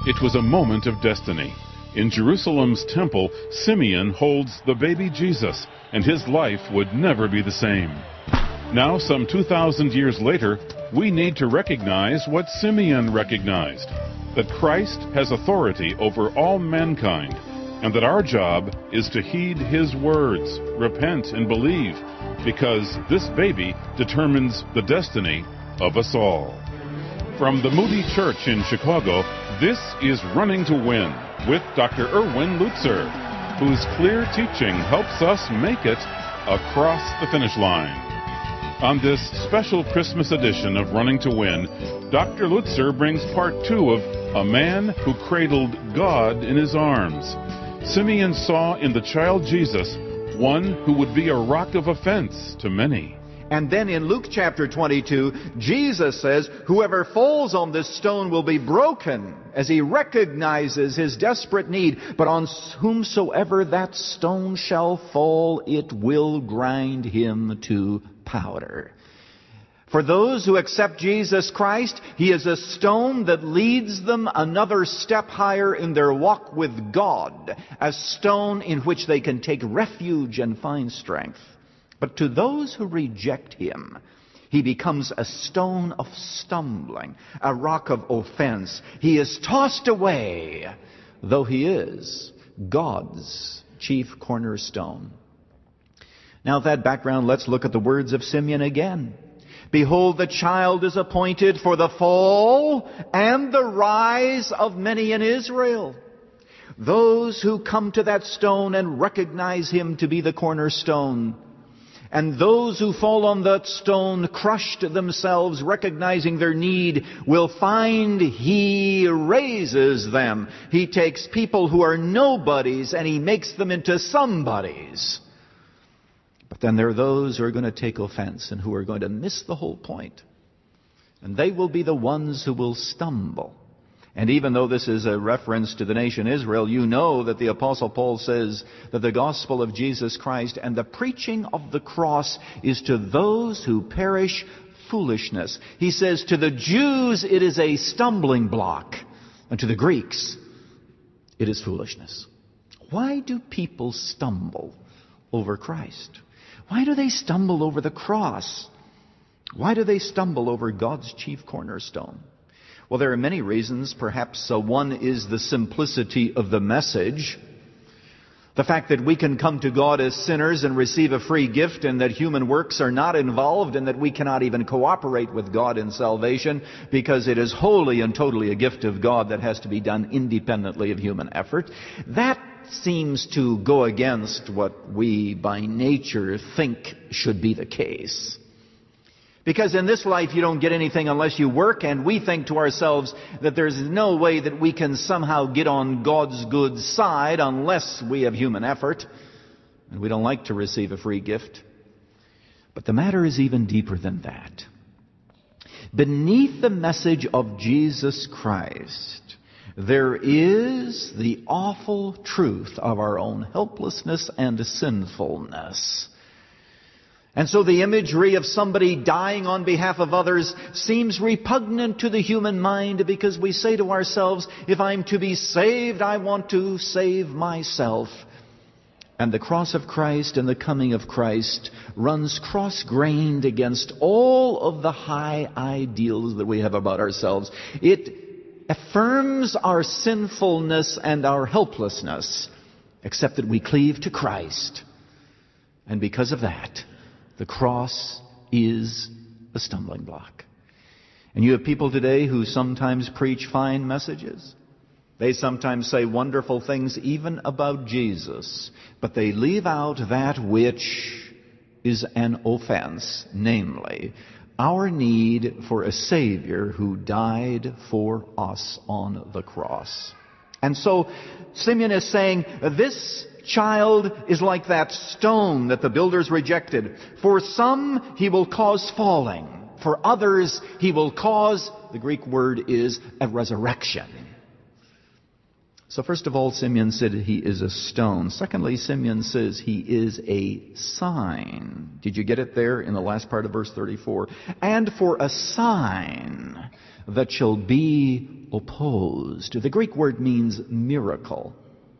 It was a moment of destiny. In Jerusalem's temple, Simeon holds the baby Jesus, and his life would never be the same. Now, some 2,000 years later, we need to recognize what Simeon recognized, that Christ has authority over all mankind, and that our job is to heed his words, repent, and believe, because this baby determines the destiny of us all. From the Moody Church in Chicago, this is Running to Win with Dr. Erwin Lutzer, whose clear teaching helps us make it across the finish line. On this special Christmas edition of Running to Win, Dr. Lutzer brings part 2 of A Man Who Cradled God in His Arms. Simeon saw in the child Jesus one who would be a rock of offense to many. And then in Luke chapter 22, Jesus says, whoever falls on this stone will be broken, as he recognizes his desperate need. But on whomsoever that stone shall fall, it will grind him to powder. For those who accept Jesus Christ, he is a stone that leads them another step higher in their walk with God, a stone in which they can take refuge and find strength. But to those who reject him, he becomes a stone of stumbling, a rock of offense. He is tossed away, though he is God's chief cornerstone. Now, with that background, let's look at the words of Simeon again. Behold, the child is appointed for the fall and the rise of many in Israel. Those who come to that stone and recognize him to be the cornerstone, and those who fall on that stone, crushed themselves, recognizing their need, will find he raises them. He takes people who are nobodies and he makes them into somebodies. But then there are those who are going to take offense and who are going to miss the whole point. And they will be the ones who will stumble. And even though this is a reference to the nation Israel, you know that the Apostle Paul says that the gospel of Jesus Christ and the preaching of the cross is to those who perish foolishness. He says to the Jews it is a stumbling block, and to the Greeks it is foolishness. Why do people stumble over Christ? Why do they stumble over the cross? Why do they stumble over God's chief cornerstone? Well, there are many reasons. Perhaps one is the simplicity of the message. The fact that we can come to God as sinners and receive a free gift, and that human works are not involved, and that we cannot even cooperate with God in salvation because it is wholly and totally a gift of God that has to be done independently of human effort. That seems to go against what we by nature think should be the case. Because in this life you don't get anything unless you work, and we think to ourselves that there's no way that we can somehow get on God's good side unless we have human effort, and we don't like to receive a free gift. But the matter is even deeper than that. Beneath the message of Jesus Christ, there is the awful truth of our own helplessness and sinfulness. And so the imagery of somebody dying on behalf of others seems repugnant to the human mind, because we say to ourselves, if I'm to be saved, I want to save myself. And the cross of Christ and the coming of Christ runs cross-grained against all of the high ideals that we have about ourselves. It affirms our sinfulness and our helplessness, except that we cleave to Christ. And because of that, the cross is a stumbling block. And you have people today who sometimes preach fine messages. They sometimes say wonderful things even about Jesus, but they leave out that which is an offense, namely, our need for a Savior who died for us on the cross. And so Simeon is saying, this child is like that stone that the builders rejected. For some, he will cause falling. For others, he will cause, the Greek word is, a resurrection. So first of all, Simeon said he is a stone. Secondly, Simeon says he is a sign. Did you get it there in the last part of verse 34? And for a sign, that shall be opposed. The Greek word means miracle.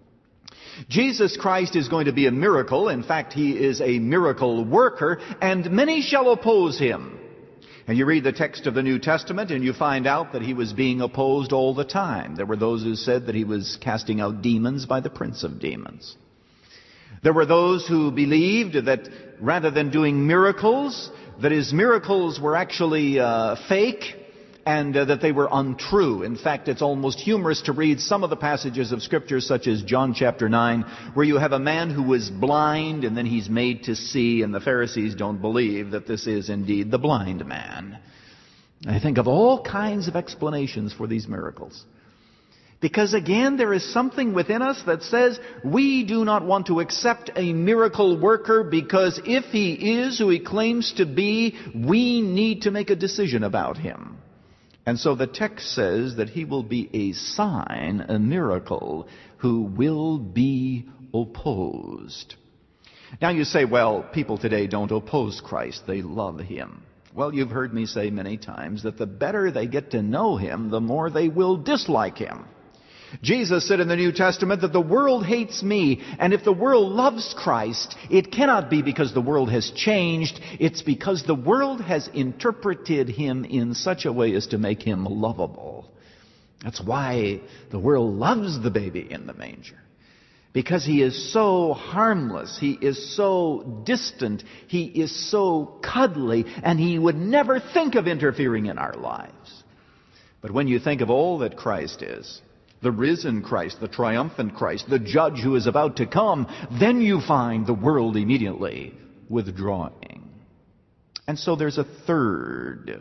Jesus Christ is going to be a miracle. In fact, He is a miracle worker, and many shall oppose Him. And you read the text of the New Testament and you find out that He was being opposed all the time. There were those who said that He was casting out demons by the prince of demons. There were those who believed that rather than doing miracles, that His miracles were actually fake, and that they were untrue. In fact, it's almost humorous to read some of the passages of Scripture, such as John chapter 9, where you have a man who was blind and then he's made to see, and the Pharisees don't believe that this is indeed the blind man. I think of all kinds of explanations for these miracles. Because again, there is something within us that says we do not want to accept a miracle worker, because if He is who He claims to be, we need to make a decision about Him. And so the text says that He will be a sign, a miracle, who will be opposed. Now you say, well, people today don't oppose Christ, they love Him. Well, you've heard me say many times that the better they get to know Him, the more they will dislike Him. Jesus said in the New Testament that the world hates me, and if the world loves Christ, it cannot be because the world has changed. It's because the world has interpreted Him in such a way as to make Him lovable. That's why the world loves the baby in the manger. Because He is so harmless, He is so distant, He is so cuddly, and He would never think of interfering in our lives. But when you think of all that Christ is, the risen Christ, the triumphant Christ, the judge who is about to come, then you find the world immediately withdrawing. And so there's a third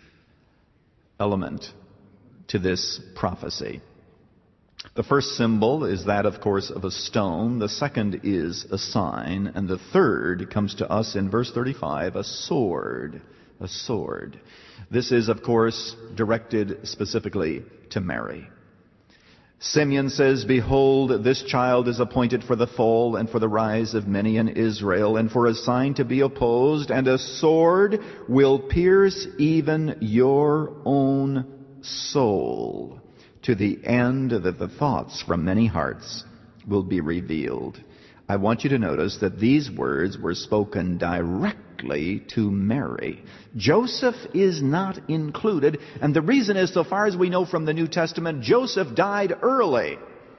element to this prophecy. The first symbol is that, of course, of a stone. The second is a sign. And the third comes to us in verse 35, a sword. A sword. This is, of course, directed specifically to Mary. Simeon says, "Behold, this child is appointed for the fall and for the rise of many in Israel, and for a sign to be opposed, and a sword will pierce even your own soul, to the end that the thoughts from many hearts will be revealed." I want you to notice that these words were spoken directly to Mary. Joseph is not included, and the reason is, so far as we know from the New Testament, Joseph died early.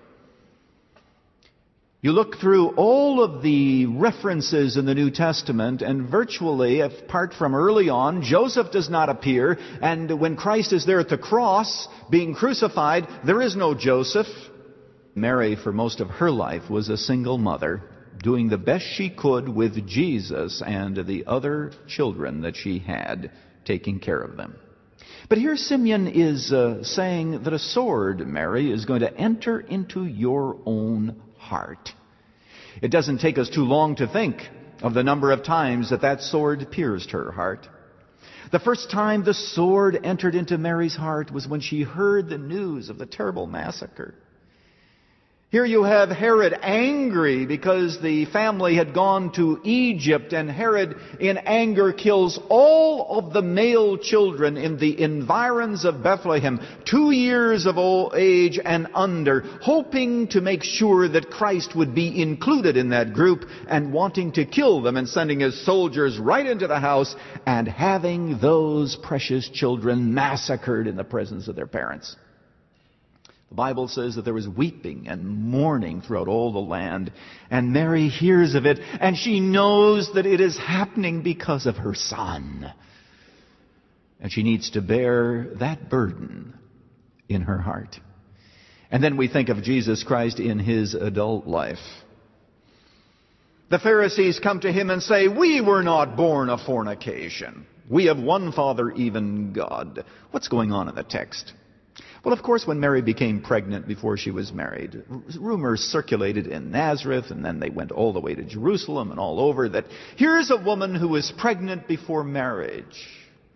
You look through all of the references in the New Testament, and virtually, apart from early on, Joseph does not appear, and when Christ is there at the cross, being crucified, there is no Joseph. Mary, for most of her life, was a single mother, doing the best she could with Jesus and the other children that she had, taking care of them. But here Simeon is saying that a sword, Mary, is going to enter into your own heart. It doesn't take us too long to think of the number of times that sword pierced her heart. The first time the sword entered into Mary's heart was when she heard the news of the terrible massacre. Here you have Herod angry because the family had gone to Egypt, and Herod in anger kills all of the male children in the environs of Bethlehem, 2 years of old age and under, hoping to make sure that Christ would be included in that group, and wanting to kill them, and sending his soldiers right into the house and having those precious children massacred in the presence of their parents. The Bible says that there was weeping and mourning throughout all the land. And Mary hears of it, and she knows that it is happening because of her son. And she needs to bear that burden in her heart. And then we think of Jesus Christ in his adult life. The Pharisees come to him and say, "We were not born of fornication. We have one Father, even God." What's going on in the text? Well, of course, when Mary became pregnant before she was married, rumors circulated in Nazareth, and then they went all the way to Jerusalem and all over, that here's a woman who was pregnant before marriage.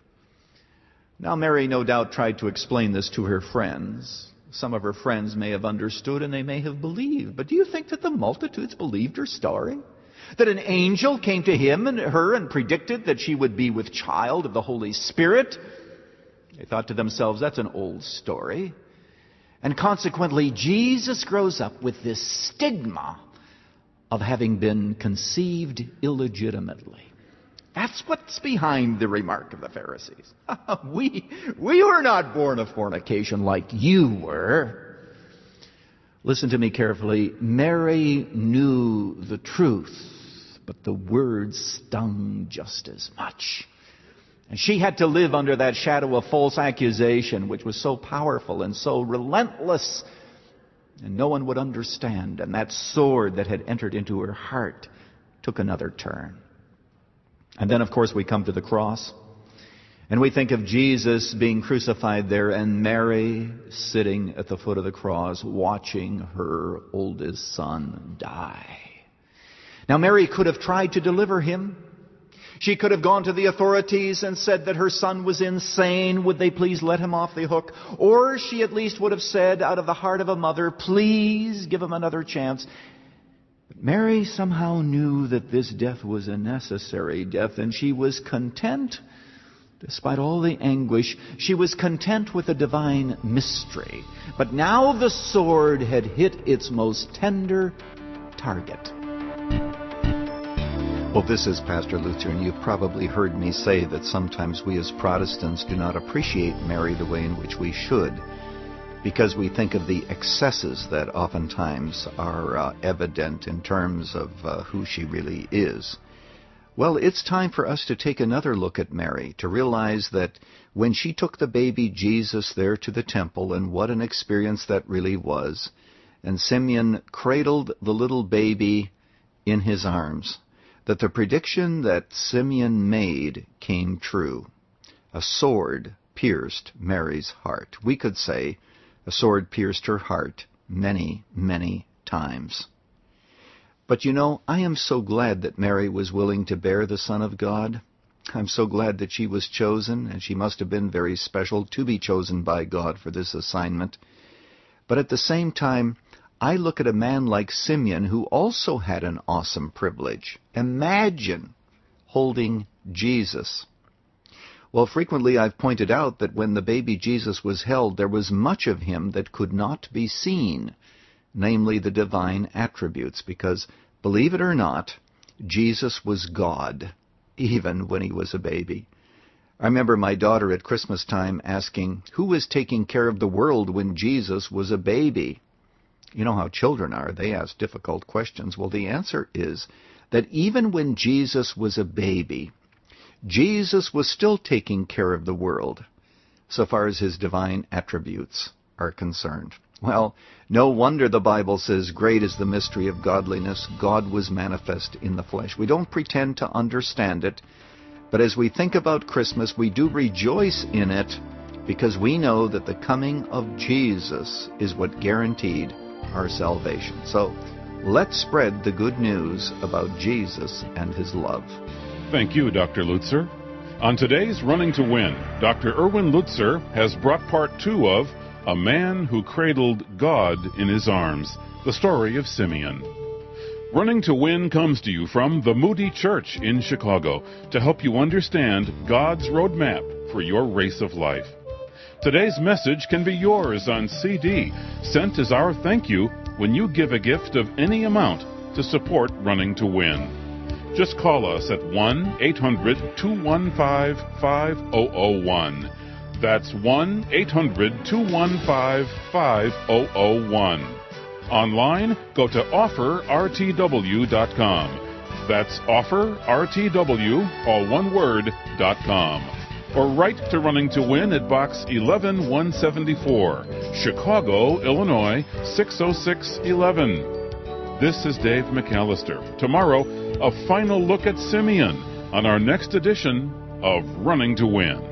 Now, Mary no doubt tried to explain this to her friends. Some of her friends may have understood and they may have believed. But do you think that the multitudes believed her story? That an angel came to her and predicted that she would be with child of the Holy Spirit? They thought to themselves, that's an old story. And consequently, Jesus grows up with this stigma of having been conceived illegitimately. That's what's behind the remark of the Pharisees. We were not born of fornication like you were. Listen to me carefully. Mary knew the truth, but the words stung just as much. And she had to live under that shadow of false accusation, which was so powerful and so relentless, and no one would understand. And that sword that had entered into her heart took another turn. And then, of course, we come to the cross. And we think of Jesus being crucified there and Mary sitting at the foot of the cross watching her oldest son die. Now, Mary could have tried to deliver him. She could have gone to the authorities and said that her son was insane. Would they please let him off the hook? Or she at least would have said out of the heart of a mother, please give him another chance. But Mary somehow knew that this death was a necessary death, and she was content, despite all the anguish, she was content with the divine mystery. But now the sword had hit its most tender target. Well, this is Pastor Lutzer, and you've probably heard me say that sometimes we as Protestants do not appreciate Mary the way in which we should, because we think of the excesses that oftentimes are evident in terms of who she really is. Well, it's time for us to take another look at Mary, to realize that when she took the baby Jesus there to the temple, and what an experience that really was, and Simeon cradled the little baby in his arms, that the prediction that Simeon made came true. A sword pierced Mary's heart. We could say a sword pierced her heart many, many times. But you know, I am so glad that Mary was willing to bear the Son of God. I'm so glad that she was chosen, and she must have been very special to be chosen by God for this assignment. But at the same time, I look at a man like Simeon who also had an awesome privilege. Imagine holding Jesus. Well, frequently I've pointed out that when the baby Jesus was held, there was much of him that could not be seen, namely the divine attributes, because, believe it or not, Jesus was God, even when he was a baby. I remember my daughter at Christmas time asking, who was taking care of the world when Jesus was a baby? You know how children are. They ask difficult questions. Well, the answer is that even when Jesus was a baby, Jesus was still taking care of the world, so far as his divine attributes are concerned. Well, no wonder the Bible says, great is the mystery of godliness. God was manifest in the flesh. We don't pretend to understand it, but as we think about Christmas, we do rejoice in it because we know that the coming of Jesus is what guaranteed our salvation. So let's spread the good news about Jesus and his love. Thank you, Dr. Lutzer. On today's Running to Win, Dr. Erwin Lutzer has brought part 2 of A Man Who Cradled God in His Arms, the story of Simeon. Running to Win comes to you from the Moody Church in Chicago to help you understand God's roadmap for your race of life. Today's message can be yours on CD, sent as our thank you when you give a gift of any amount to support Running to Win. Just call us at 1-800-215-5001. That's 1-800-215-5001. Online, go to offerrtw.com. That's offerrtw, all one word, .com. Or write to Running to Win at Box 11174, Chicago, Illinois 60611. This is Dave McAllister. Tomorrow, a final look at Simeon on our next edition of Running to Win.